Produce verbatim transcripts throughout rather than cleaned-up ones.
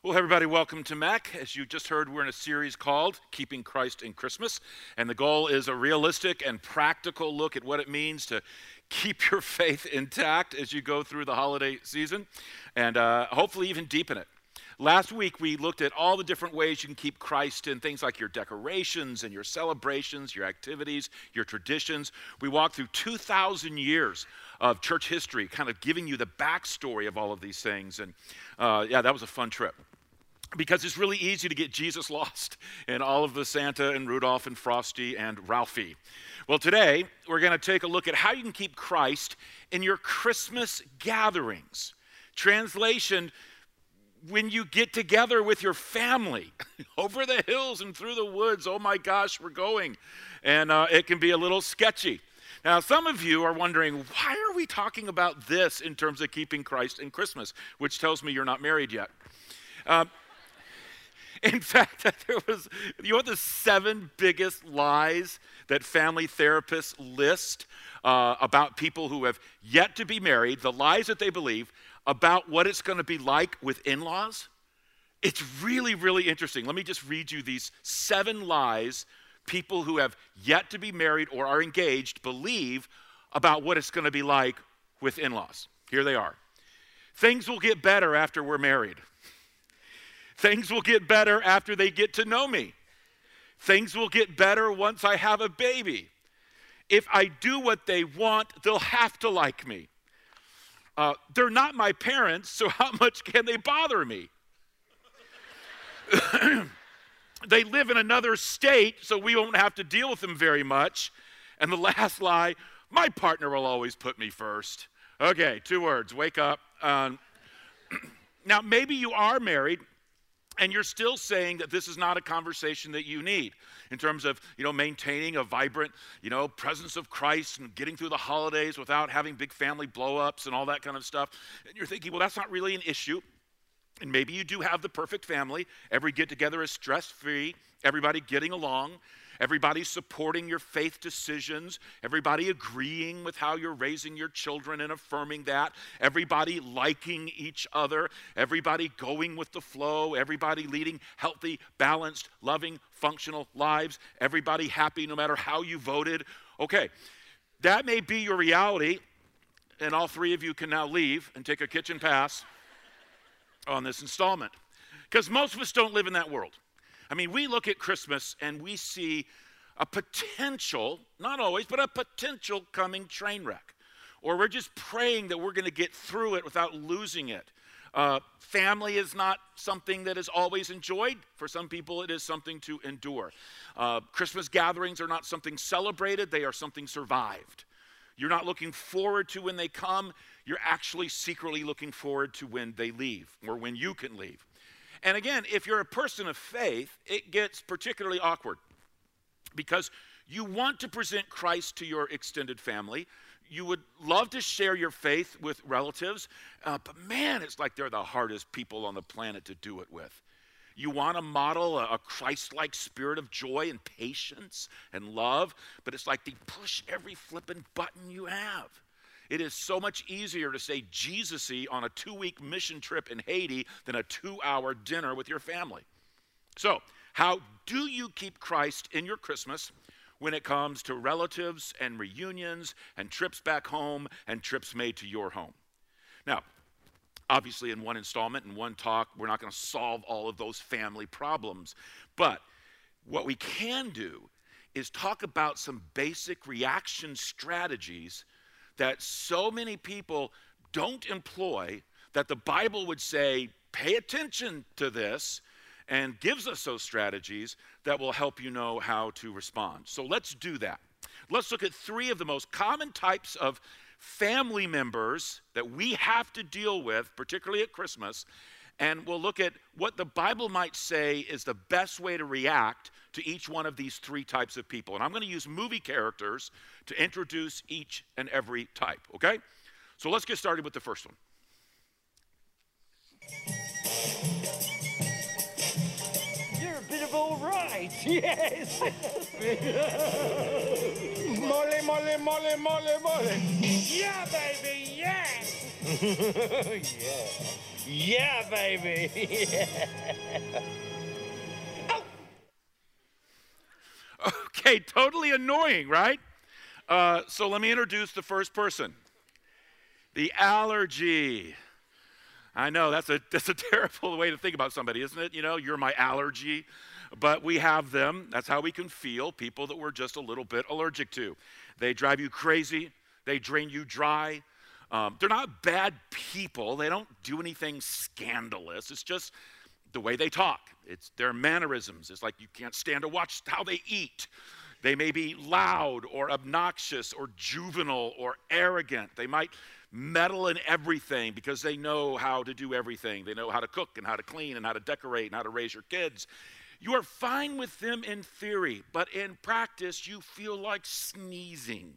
Well, everybody, welcome to M A C. As you just heard, we're in a series called Keeping Christ in Christmas, and the goal is a realistic and practical look at what it means to keep your faith intact as you go through the holiday season, and uh, hopefully even deepen it. Last week, we looked at all the different ways you can keep Christ in things like your decorations and your celebrations, your activities, your traditions. We walked through two thousand years of church history, kind of giving you the backstory of all of these things, and uh, yeah, that was a fun trip. Because it's really easy to get Jesus lost in all of the Santa and Rudolph and Frosty and Ralphie. Well, today, we're going to take a look at how you can keep Christ in your Christmas gatherings. Translation, when you get together with your family, over the hills and through the woods, oh my gosh, we're going. And uh, it can be a little sketchy. Now, some of you are wondering, why are we talking about this in terms of keeping Christ in Christmas? Which tells me you're not married yet. Uh, In fact, there was, you know what the seven biggest lies that family therapists list uh, about people who have yet to be married, the lies that they believe about what it's going to be like with in-laws? It's really, really interesting. Let me just read you these seven lies people who have yet to be married or are engaged believe about what it's going to be like with in-laws. Here they are. Things will get better after we're married. Things will get better after they get to know me. Things will get better once I have a baby. If I do what they want, they'll have to like me. Uh, they're not my parents, so how much can they bother me? They live in another state, so we won't have to deal with them very much. And the last lie, my partner will always put me first. Okay, two words, wake up. Um, now, maybe you are married, and you're still saying that this is not a conversation that you need in terms of, you know, maintaining a vibrant, you know, presence of Christ and getting through the holidays without having big family blow-ups and all that kind of stuff. And you're thinking, well, that's not really an issue. And maybe you do have the perfect family. Every get-together is stress-free. Everybody getting along. Everybody supporting your faith decisions. Everybody agreeing with how you're raising your children and affirming that. Everybody liking each other. Everybody going with the flow. Everybody leading healthy, balanced, loving, functional lives. Everybody happy no matter how you voted. Okay, that may be your reality, and all three of you can now leave and take a kitchen pass on this installment. Because most of us don't live in that world. I mean, we look at Christmas and we see a potential, not always, but a potential coming train wreck. Or we're just praying that we're going to get through it without losing it. Uh, family is not something that is always enjoyed. For some people, it is something to endure. Uh, Christmas gatherings are not something celebrated. They are something survived. You're not looking forward to when they come. You're actually secretly looking forward to when they leave or when you can leave. And again, if you're a person of faith, it gets particularly awkward because you want to present Christ to your extended family. You would love to share your faith with relatives, uh, but man, it's like they're the hardest people on the planet to do it with. You want to model a, a Christ-like spirit of joy and patience and love, but it's like they push every flippin' button you have. It is so much easier to say Jesus-y on a two-week mission trip in Haiti than a two-hour dinner with your family. So, how do you keep Christ in your Christmas when it comes to relatives and reunions and trips back home and trips made to your home? Now, obviously in one installment, in one talk, we're not going to solve all of those family problems. But what we can do is talk about some basic reaction strategies that so many people don't employ, that the Bible would say, pay attention to this, and gives us those strategies that will help you know how to respond. So let's do that. Let's look at three of the most common types of family members that we have to deal with, particularly at Christmas, and we'll look at what the Bible might say is the best way to react to each one of these three types of people. And I'm going to use movie characters to introduce each and every type, okay? So let's get started with the first one. You're a bit of all right, yes. Mole, mole, mole, mole, mole. Yeah, baby, yeah. Yeah. Yeah, baby. Okay, totally annoying, right? Uh, so let me introduce the first person. The allergy. I know that's a that's a terrible way to think about somebody, isn't it? You know, you're my allergy. But we have them. That's how we can feel, people that we're just a little bit allergic to. They drive you crazy. They drain you dry. Um, they're not bad people. They don't do anything scandalous. It's just the way they talk. It's their mannerisms. It's like you can't stand to watch how they eat. They may be loud or obnoxious or juvenile or arrogant. They might meddle in everything because they know how to do everything. They know how to cook and how to clean and how to decorate and how to raise your kids. You are fine with them in theory, but in practice, you feel like sneezing.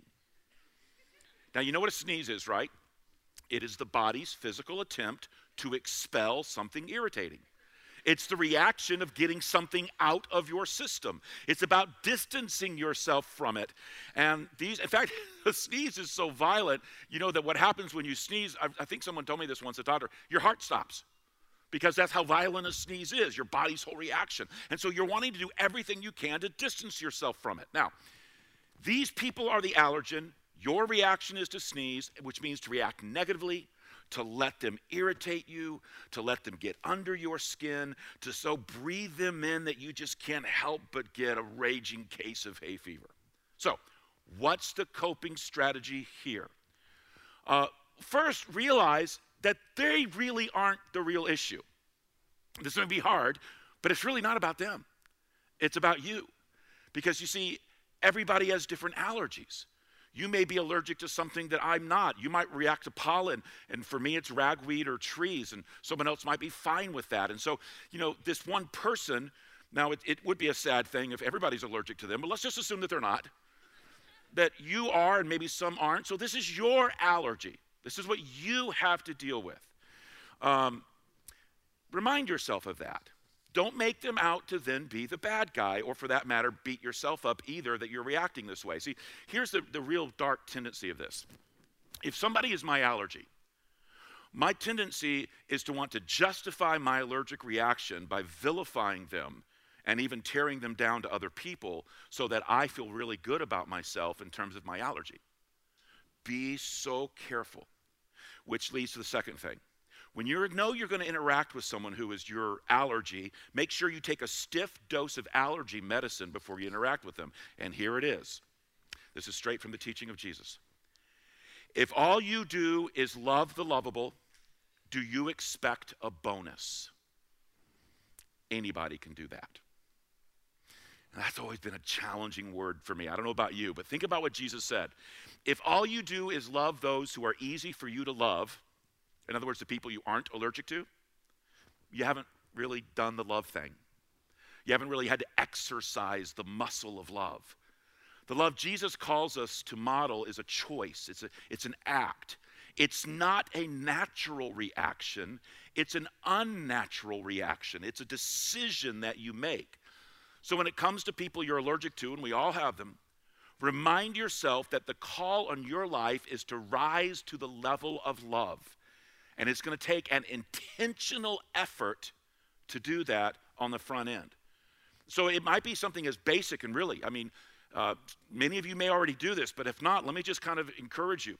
Now, you know what a sneeze is, right? It is the body's physical attempt to expel something irritating. It's the reaction of getting something out of your system. It's about distancing yourself from it. And these, in fact, a sneeze is so violent, you know that what happens when you sneeze, I, I think someone told me this once, a doctor, your heart stops. Because that's how violent a sneeze is, your body's whole reaction. And so you're wanting to do everything you can to distance yourself from it. Now, these people are the allergen. Your reaction is to sneeze, which means to react negatively, to let them irritate you, to let them get under your skin, to so breathe them in that you just can't help but get a raging case of hay fever. So, what's the coping strategy here? Uh, first, realize that they really aren't the real issue. This is going to be hard, but it's really not about them. It's about you. Because you see, everybody has different allergies. You may be allergic to something that I'm not. You might react to pollen, and for me it's ragweed or trees, and someone else might be fine with that. And so, you know, this one person, now it, it would be a sad thing if everybody's allergic to them, but let's just assume that they're not. That you are, and maybe some aren't. So this is your allergy. This is what you have to deal with. Um, remind yourself of that. Don't make them out to then be the bad guy, or for that matter, beat yourself up either that you're reacting this way. See, here's the, the real dark tendency of this. If somebody is my allergy, my tendency is to want to justify my allergic reaction by vilifying them and even tearing them down to other people so that I feel really good about myself in terms of my allergy. Be so careful. Which leads to the second thing. When you know you're going to interact with someone who is your allergy, make sure you take a stiff dose of allergy medicine before you interact with them. And here it is. This is straight from the teaching of Jesus. If all you do is love the lovable, do you expect a bonus? Anybody can do that. And that's always been a challenging word for me. I don't know about you, but think about what Jesus said. If all you do is love those who are easy for you to love, in other words, the people you aren't allergic to, you haven't really done the love thing. You haven't really had to exercise the muscle of love. The love Jesus calls us to model is a choice. It's a, it's an act. It's not a natural reaction. It's an unnatural reaction. It's a decision that you make. So when it comes to people you're allergic to, and we all have them, remind yourself that the call on your life is to rise to the level of love. And it's going to take an intentional effort to do that on the front end. So it might be something as basic, and really, I mean, uh, many of you may already do this, but if not, let me just kind of encourage you.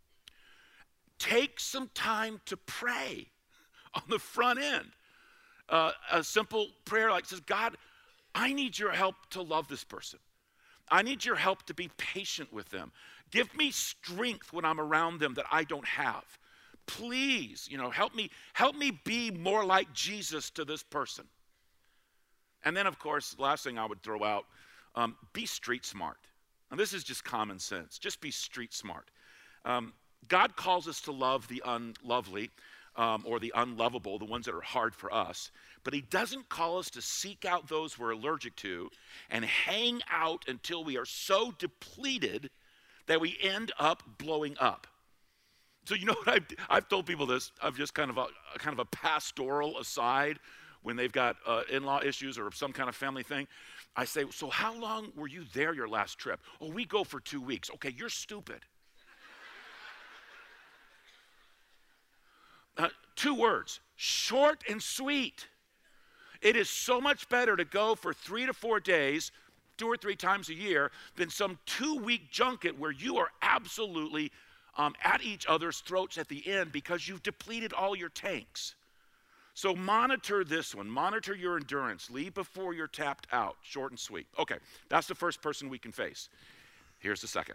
Take some time to pray on the front end. Uh, a simple prayer like says, God, I need your help to love this person. I need your help to be patient with them. Give me strength when I'm around them that I don't have. Please, you know, help me, help me be more like Jesus to this person. And then, of course, the last thing I would throw out, um, be street smart. And this is just common sense. Just be street smart. Um, God calls us to love the unlovely um, or the unlovable, the ones that are hard for us. But he doesn't call us to seek out those we're allergic to and hang out until we are so depleted that we end up blowing up. So you know what I've, I've told people this, I've just kind of a, a kind of a pastoral aside when they've got uh, in-law issues or some kind of family thing. I say, so how long were you there your last trip? Oh, we go for two weeks. Okay, you're stupid. Uh, Two words, short and sweet. It is so much better to go for three to four days, two or three times a year, than some two-week junket where you are absolutely um, at each other's throats at the end because you've depleted all your tanks. So monitor this one. Monitor your endurance. Leave before you're tapped out. Short and sweet. Okay, that's the first person we can face. Here's the second.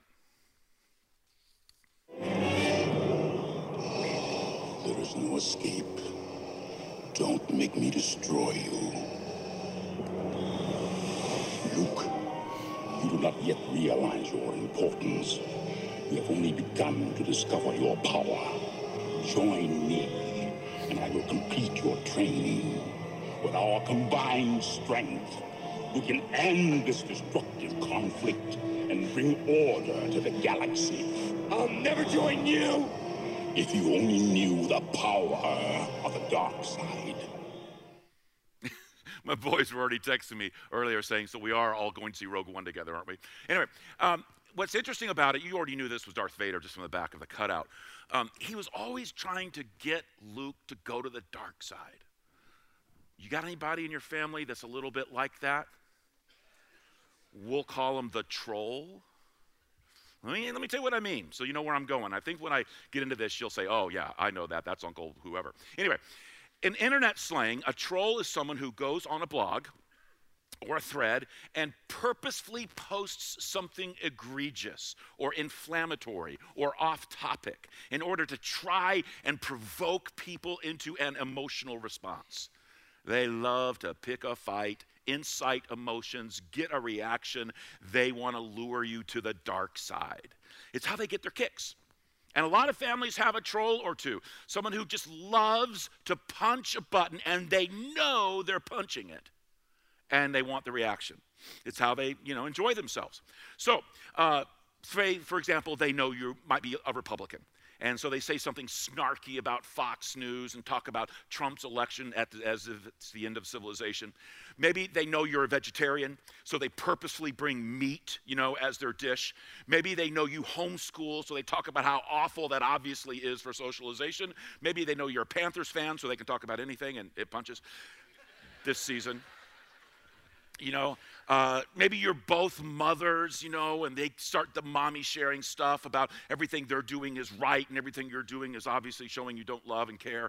There is no escape. Don't make me destroy you. Luke, you do not yet realize your importance. You have only begun to discover your power. Join me, and I will complete your training. With our combined strength, we can end this destructive conflict and bring order to the galaxy. I'll never join you! If you only knew the power of the dark side. My boys were already texting me earlier saying, so we are all going to see Rogue One together, aren't we? Anyway, um, what's interesting about it, you already knew this was Darth Vader just from the back of the cutout. Um, he was always trying to get Luke to go to the dark side. You got anybody in your family that's a little bit like that? We'll call him the troll. Let me, let me tell you what I mean, so you know where I'm going. I think when I get into this, you'll say, oh, yeah, I know that. That's Uncle whoever. Anyway, in internet slang, a troll is someone who goes on a blog or a thread and purposefully posts something egregious or inflammatory or off-topic in order to try and provoke people into an emotional response. They love to pick a fight, incite emotions, get a reaction. They want to lure you to the dark side. It's how they get their kicks. And a lot of families have a troll or two, someone who just loves to punch a button and they know they're punching it and they want the reaction. It's how they, you know, enjoy themselves. So, uh, for, for example, they know you might be a Republican. And so they say something snarky about Fox News and talk about Trump's election at the, as if it's the end of civilization. Maybe they know you're a vegetarian, so they purposefully bring meat, you know, as their dish. Maybe they know you homeschool, so they talk about how awful that obviously is for socialization. Maybe they know you're a Panthers fan, so they can talk about anything, and it punches this season. You know, uh, maybe you're both mothers, you know, and they start the mommy sharing stuff about everything they're doing is right and everything you're doing is obviously showing you don't love and care.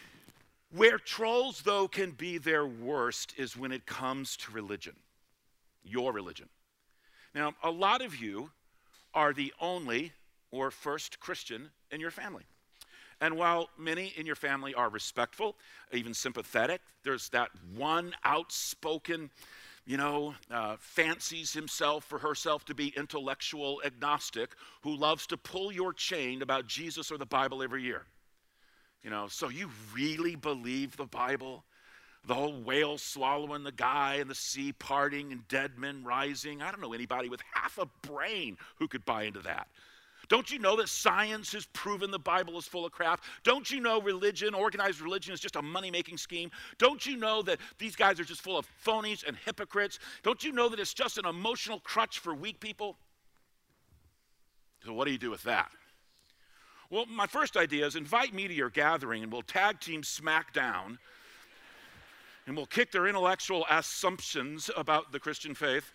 Where trolls, though, can be their worst is when it comes to religion, your religion. Now, a lot of you are the only or first Christian in your family. And while many in your family are respectful, even sympathetic, there's that one outspoken, you know, uh, fancies himself or herself to be intellectual agnostic who loves to pull your chain about Jesus or the Bible every year. You know, so you really believe the Bible? The whole whale swallowing the guy and the sea parting and dead men rising? I don't know anybody with half a brain who could buy into that. Don't you know that science has proven the Bible is full of crap? Don't you know religion, organized religion, is just a money-making scheme? Don't you know that these guys are just full of phonies and hypocrites? Don't you know that it's just an emotional crutch for weak people? So what do you do with that? Well, my first idea is invite me to your gathering and we'll tag team SmackDown and we'll kick their intellectual assumptions about the Christian faith.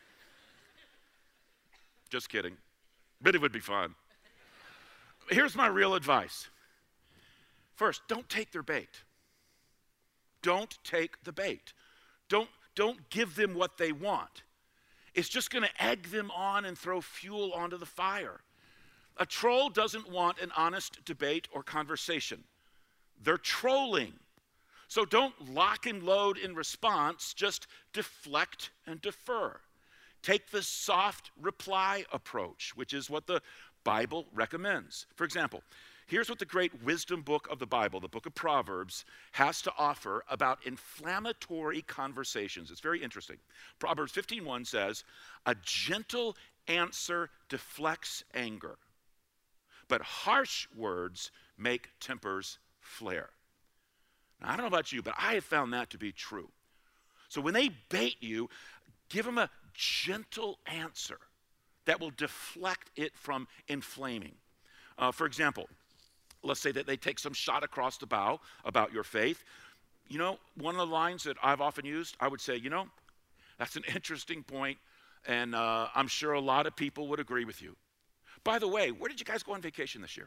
Just kidding. But it would be fun. Here's my real advice. First, don't take their bait. Don't take the bait. Don't, don't give them what they want. It's just going to egg them on and throw fuel onto the fire. A troll doesn't want an honest debate or conversation. They're trolling. So don't lock and load in response, just deflect and defer. Take the soft reply approach, which is what the Bible recommends. For example, here's what the great wisdom book of the Bible, the book of Proverbs, has to offer about inflammatory conversations. It's very interesting. Proverbs fifteen one says, "A gentle answer deflects anger, but harsh words make tempers flare." Now, I don't know about you, but I have found that to be true. So when they bait you, give them a gentle answer that will deflect it from inflaming. Uh, for example, let's say that they take some shot across the bow about your faith. You know, one of the lines that I've often used, I would say, you know, that's an interesting point, and uh, I'm sure a lot of people would agree with you. By the way, where did you guys go on vacation this year?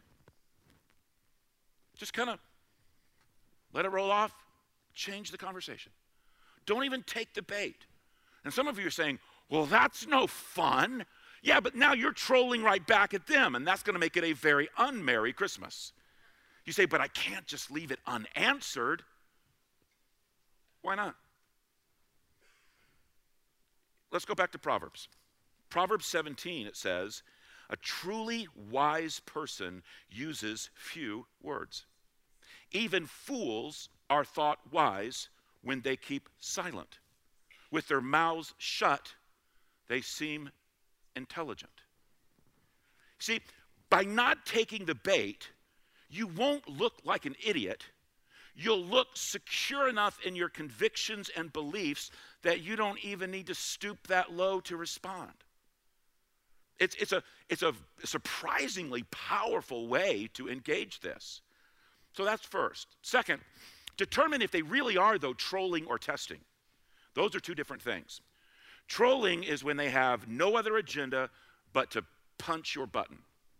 Just kind of let it roll off, change the conversation. Don't even take the bait. And some of you are saying, well, that's no fun. Yeah, but now you're trolling right back at them, and that's going to make it a very unmerry Christmas. You say, but I can't just leave it unanswered. Why not? Let's go back to Proverbs. Proverbs seventeen, it says, a truly wise person uses few words. Even fools are thought wise when they keep silent. With their mouths shut, they seem intelligent. See, by not taking the bait, you won't look like an idiot. You'll look secure enough in your convictions and beliefs that you don't even need to stoop that low to respond. It's, it's, a, it's a surprisingly powerful way to engage this. So that's first. Second, determine if they really are, though, trolling or testing. Those are two different things. Trolling is when they have no other agenda but to punch your button.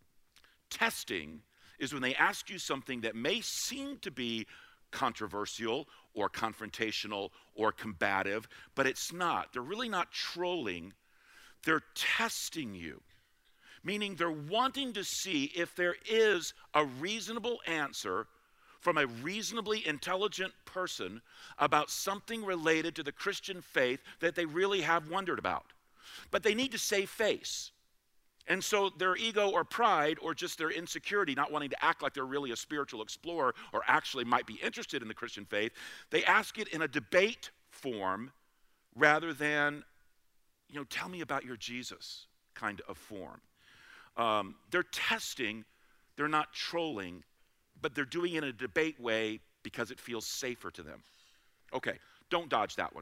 Testing is when they ask you something that may seem to be controversial or confrontational or combative, but it's not. They're really not trolling. They're testing you, meaning they're wanting to see if there is a reasonable answer from a reasonably intelligent person about something related to the Christian faith that they really have wondered about. But they need to save face. And so their ego or pride or just their insecurity, not wanting to act like they're really a spiritual explorer or actually might be interested in the Christian faith, they ask it in a debate form rather than, you know, tell me about your Jesus kind of form. Um, they're testing, they're not trolling, but they're doing it in a debate way because it feels safer to them. Okay, don't dodge that one.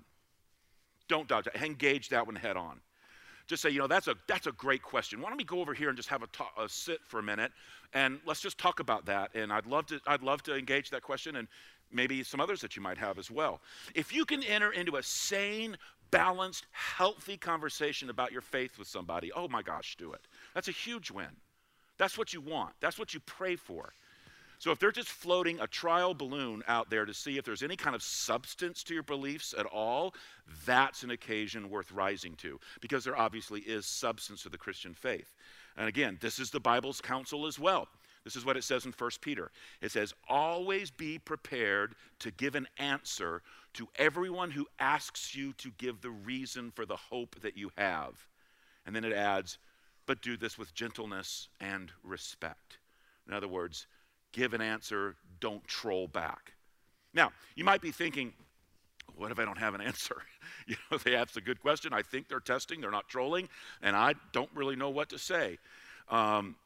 Don't dodge that. Engage that one head on. Just say, you know, that's a that's a great question. Why don't we go over here and just have a, talk, a sit for a minute, and let's just talk about that. And I'd love to I'd love to engage that question, and maybe some others that you might have as well. If you can enter into a sane, balanced, healthy conversation about your faith with somebody, oh my gosh, do it. That's a huge win. That's what you want. That's what you pray for. So if they're just floating a trial balloon out there to see if there's any kind of substance to your beliefs at all, that's an occasion worth rising to, because there obviously is substance to the Christian faith. And again, this is the Bible's counsel as well. This is what it says in First Peter. It says, always be prepared to give an answer to everyone who asks you to give the reason for the hope that you have. And then it adds, but do this with gentleness and respect. In other words, give an answer, don't troll back. Now, you might be thinking, what if I don't have an answer? You know, they asked a good question. I think they're testing, they're not trolling, and I don't really know what to say. Um,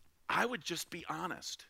I would just be honest.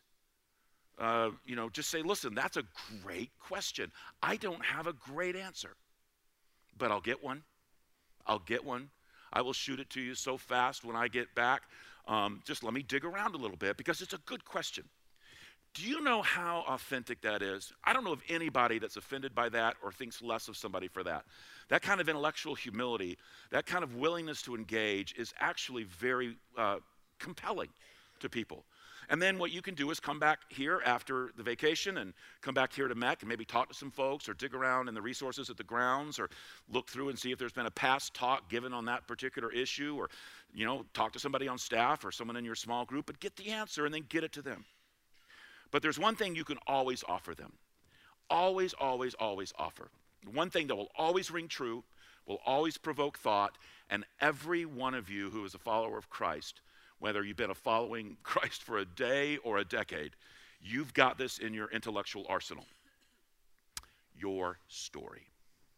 Uh, you know, just say, listen, that's a great question. I don't have a great answer, but I'll get one. I'll get one. I will shoot it to you so fast when I get back. Um, just let me dig around a little bit because it's a good question. Do you know how authentic that is? I don't know of anybody that's offended by that or thinks less of somebody for that. That kind of intellectual humility, that kind of willingness to engage is actually very uh, compelling to people. And then what you can do is come back here after the vacation and come back here to M E C and maybe talk to some folks or dig around in the resources at the grounds or look through and see if there's been a past talk given on that particular issue, or, you know, talk to somebody on staff or someone in your small group, but get the answer and then get it to them. But there's one thing you can always offer them. Always, always, always offer. One thing that will always ring true, will always provoke thought, and every one of you who is a follower of Christ, whether you've been a following Christ for a day or a decade, you've got this in your intellectual arsenal. Your story.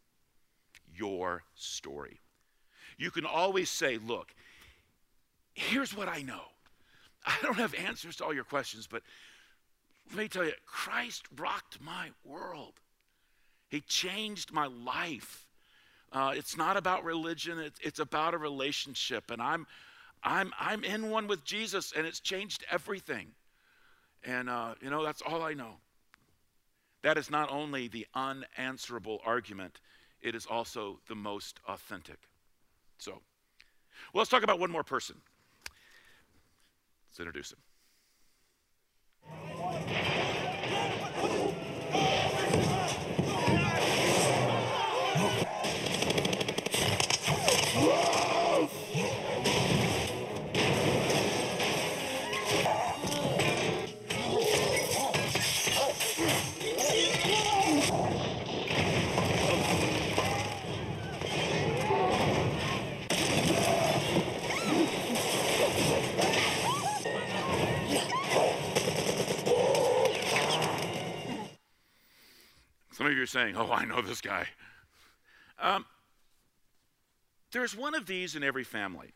Your story. You can always say, look, here's what I know. I don't have answers to all your questions, but let me tell you, Christ rocked my world. He changed my life. Uh, it's not about religion. It's, it's about a relationship. And I'm, I'm, I'm in one with Jesus, and it's changed everything. And, uh, you know, that's all I know. That is not only the unanswerable argument, it is also the most authentic. So, well, let's talk about one more person. Let's introduce him. Some of you are saying, oh, I know this guy. Um, there's one of these in every family,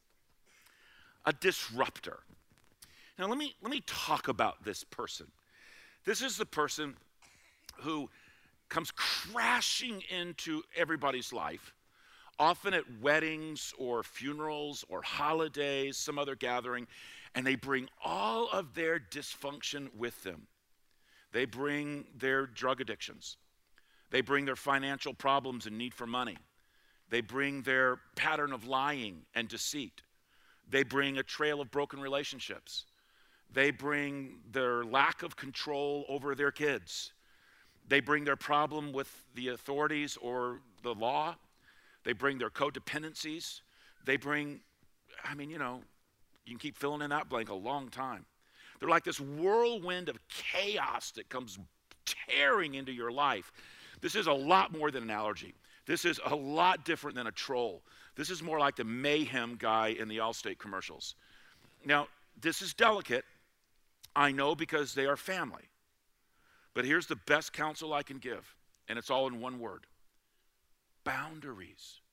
a disruptor. Now, let me, let me talk about this person. This is the person who comes crashing into everybody's life, often at weddings or funerals or holidays, some other gathering, and they bring all of their dysfunction with them. They bring their drug addictions. They bring their financial problems and need for money. They bring their pattern of lying and deceit. They bring a trail of broken relationships. They bring their lack of control over their kids. They bring their problem with the authorities or the law. They bring their codependencies. They bring, I mean, you know, you can keep filling in that blank a long time. They're like this whirlwind of chaos that comes tearing into your life. This is a lot more than an allergy. This is a lot different than a troll. This is more like the mayhem guy in the Allstate commercials. Now, this is delicate, I know, because they are family. But here's the best counsel I can give, and it's all in one word: boundaries.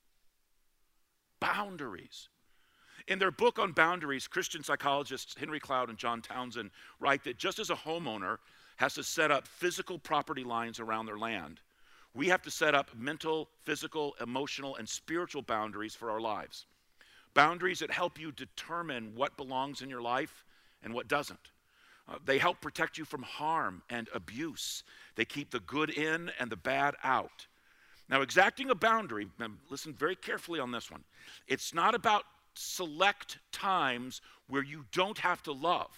Boundaries. In their book on boundaries, Christian psychologists Henry Cloud and John Townsend write that just as a homeowner has to set up physical property lines around their land, we have to set up mental, physical, emotional, and spiritual boundaries for our lives. Boundaries that help you determine what belongs in your life and what doesn't. Uh, they help protect you from harm and abuse. They keep the good in and the bad out. Now, exacting a boundary, listen very carefully on this one. It's not about select times where you don't have to love.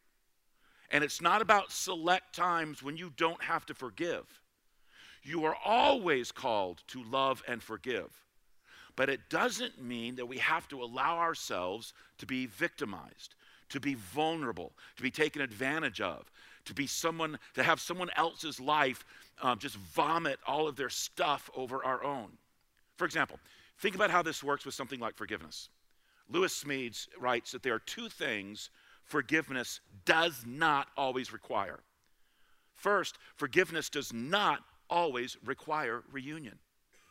And it's not about select times when you don't have to forgive. You are always called to love and forgive. But it doesn't mean that we have to allow ourselves to be victimized, to be vulnerable, to be taken advantage of, to be someone, to have someone else's life um, just vomit all of their stuff over our own. For example, think about how this works with something like forgiveness. Lewis Smedes writes that there are two things forgiveness does not always require. First, forgiveness does not always require reunion.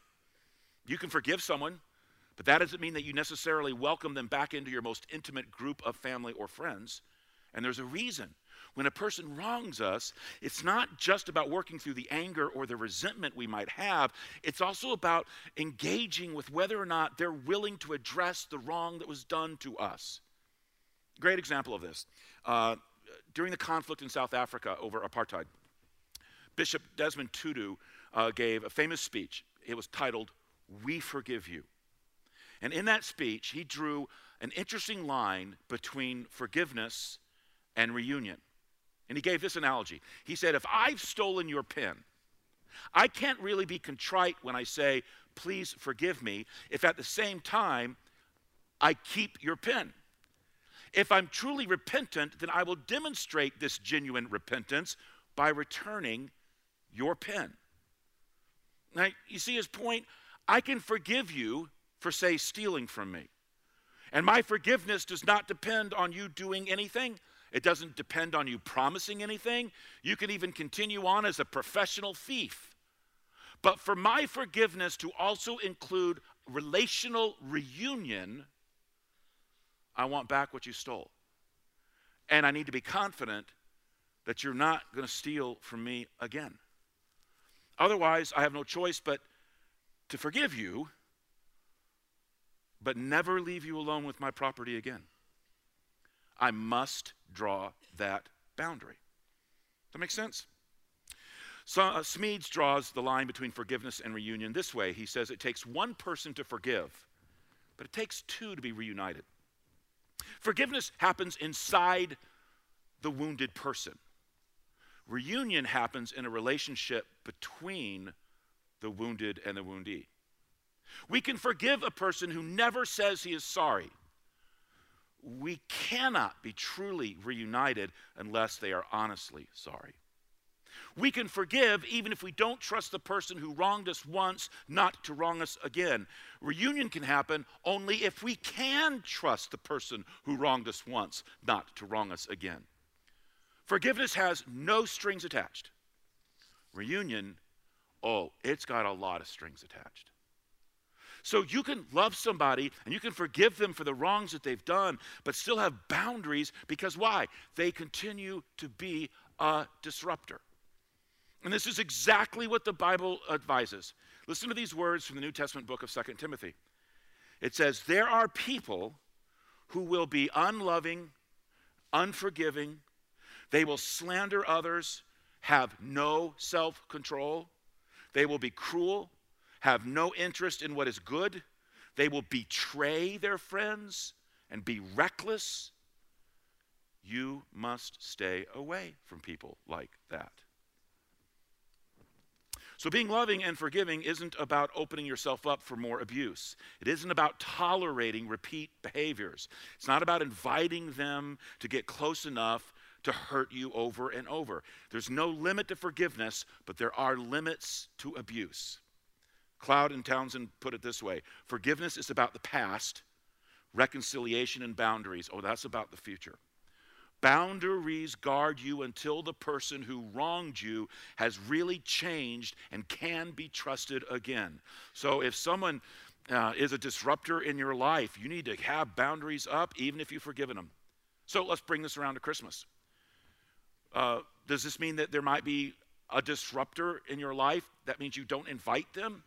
You can forgive someone, but that doesn't mean that you necessarily welcome them back into your most intimate group of family or friends. And there's a reason. When a person wrongs us, it's not just about working through the anger or the resentment we might have. It's also about engaging with whether or not they're willing to address the wrong that was done to us. Great example of this. Uh, during the conflict in South Africa over apartheid, Bishop Desmond Tutu uh, gave a famous speech. It was titled, "We Forgive You." And in that speech, he drew an interesting line between forgiveness and reunion. And he gave this analogy. He said, if I've stolen your pen, I can't really be contrite when I say, please forgive me, if at the same time I keep your pen. If I'm truly repentant, then I will demonstrate this genuine repentance by returning your pen. Now, you see his point? I can forgive you for, say, stealing from me. And my forgiveness does not depend on you doing anything. It doesn't depend on you promising anything. You can even continue on as a professional thief. But for my forgiveness to also include relational reunion, I want back what you stole. And I need to be confident that you're not going to steal from me again. Otherwise, I have no choice but to forgive you, but never leave you alone with my property again. I must draw that boundary. Does that make sense? So, uh, Smedes draws the line between forgiveness and reunion this way. He says it takes one person to forgive, but it takes two to be reunited. Forgiveness happens inside the wounded person. Reunion happens in a relationship between the wounded and the woundee. We can forgive a person who never says he is sorry. We cannot be truly reunited unless they are honestly sorry. We can forgive even if we don't trust the person who wronged us once not to wrong us again. Reunion can happen only if we can trust the person who wronged us once not to wrong us again. Forgiveness has no strings attached. Reunion, oh, it's got a lot of strings attached. So you can love somebody and you can forgive them for the wrongs that they've done, but still have boundaries because why? They continue to be a disruptor. And this is exactly what the Bible advises. Listen to these words from the New Testament book of Second Timothy. It says, there are people who will be unloving, unforgiving. They will slander others, have no self-control. They will be cruel, have no interest in what is good. They will betray their friends and be reckless. You must stay away from people like that. So being loving and forgiving isn't about opening yourself up for more abuse. It isn't about tolerating repeat behaviors. It's not about inviting them to get close enough to hurt you over and over. There's no limit to forgiveness, but there are limits to abuse. Cloud and Townsend put it this way: forgiveness is about the past, reconciliation and boundaries, oh, that's about the future. Boundaries guard you until the person who wronged you has really changed and can be trusted again. So if someone uh, is a disruptor in your life, you need to have boundaries up even if you've forgiven them. So let's bring this around to Christmas. Uh, does this mean that there might be a disruptor in your life? That means you don't invite them?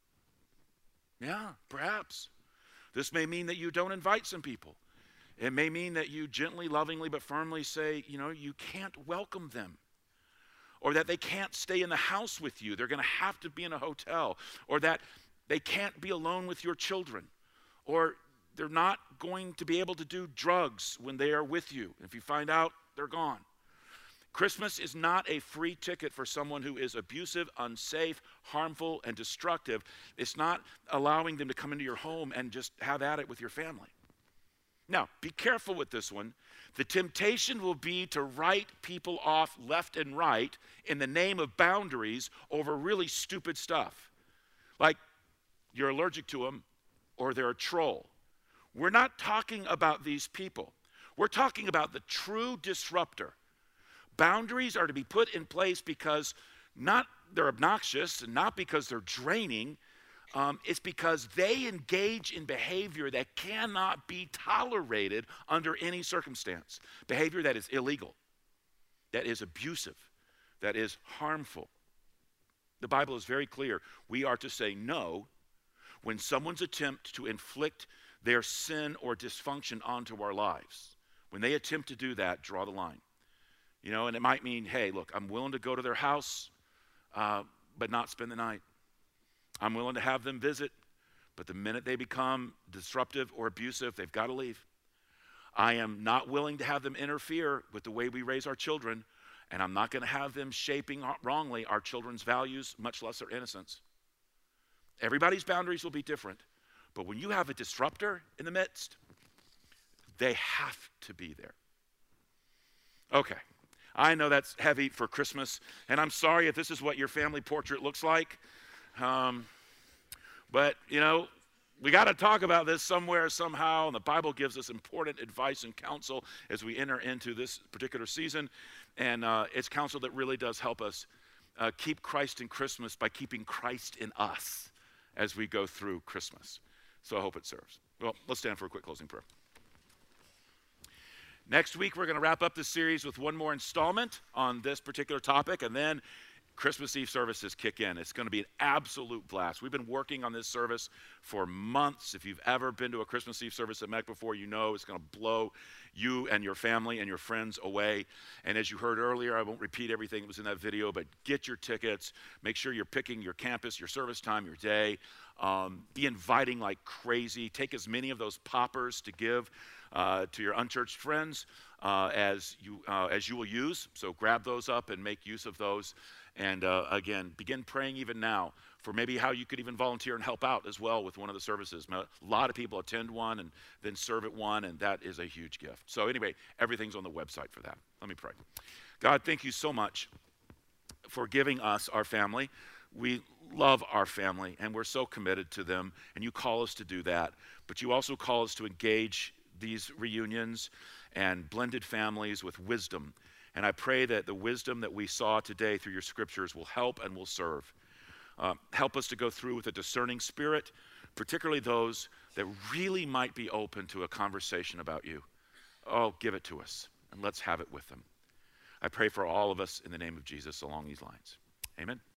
Yeah, perhaps. This may mean that you don't invite some people. It may mean that you gently, lovingly, but firmly say, you know, you can't welcome them. Or that they can't stay in the house with you. They're going to have to be in a hotel. Or that they can't be alone with your children. Or they're not going to be able to do drugs when they are with you. If you find out, they're gone. Christmas is not a free ticket for someone who is abusive, unsafe, harmful, and destructive. It's not allowing them to come into your home and just have at it with your family. Now, be careful with this one. The temptation will be to write people off left and right in the name of boundaries over really stupid stuff. Like you're allergic to them or they're a troll. We're not talking about these people. We're talking about the true disruptor. Boundaries are to be put in place because not they're obnoxious and not because they're draining. Um, it's because they engage in behavior that cannot be tolerated under any circumstance. Behavior that is illegal, that is abusive, that is harmful. The Bible is very clear. We are to say no when someone's attempt to inflict their sin or dysfunction onto our lives. When they attempt to do that, draw the line. You know, and it might mean, hey, look, I'm willing to go to their house, uh, but not spend the night. I'm willing to have them visit, but the minute they become disruptive or abusive, they've got to leave. I am not willing to have them interfere with the way we raise our children, and I'm not going to have them shaping wrongly our children's values, much less their innocence. Everybody's boundaries will be different, but when you have a disruptor in the midst, they have to be there. Okay, I know that's heavy for Christmas, and I'm sorry if this is what your family portrait looks like. Um, but, you know, we got to talk about this somewhere, somehow, and the Bible gives us important advice and counsel as we enter into this particular season, and uh, it's counsel that really does help us uh, keep Christ in Christmas by keeping Christ in us as we go through Christmas. So I hope it serves. Well, let's stand for a quick closing prayer. Next week, we're going to wrap up this series with one more installment on this particular topic, and then Christmas Eve services kick in. It's going to be an absolute blast. We've been working on this service for months. If you've ever been to a Christmas Eve service at Mech before, you know it's going to blow you and your family and your friends away. And as you heard earlier, I won't repeat everything that was in that video, but get your tickets. Make sure you're picking your campus, your service time, your day. Um, be inviting like crazy. Take as many of those poppers to give uh, to your unchurched friends uh, as you uh, as you will use. So grab those up and make use of those. And uh, again, begin praying even now for maybe how you could even volunteer and help out as well with one of the services. A lot of people attend one and then serve at one, and that is a huge gift. So anyway, everything's on the website for that. Let me pray. God, thank you so much for giving us our family. We love our family, and we're so committed to them, and you call us to do that. But you also call us to engage these reunions and blended families with wisdom. And I pray that the wisdom that we saw today through your scriptures will help and will serve. Uh, help us to go through with a discerning spirit, particularly those that really might be open to a conversation about you. Oh, give it to us, and let's have it with them. I pray for all of us in the name of Jesus along these lines. Amen.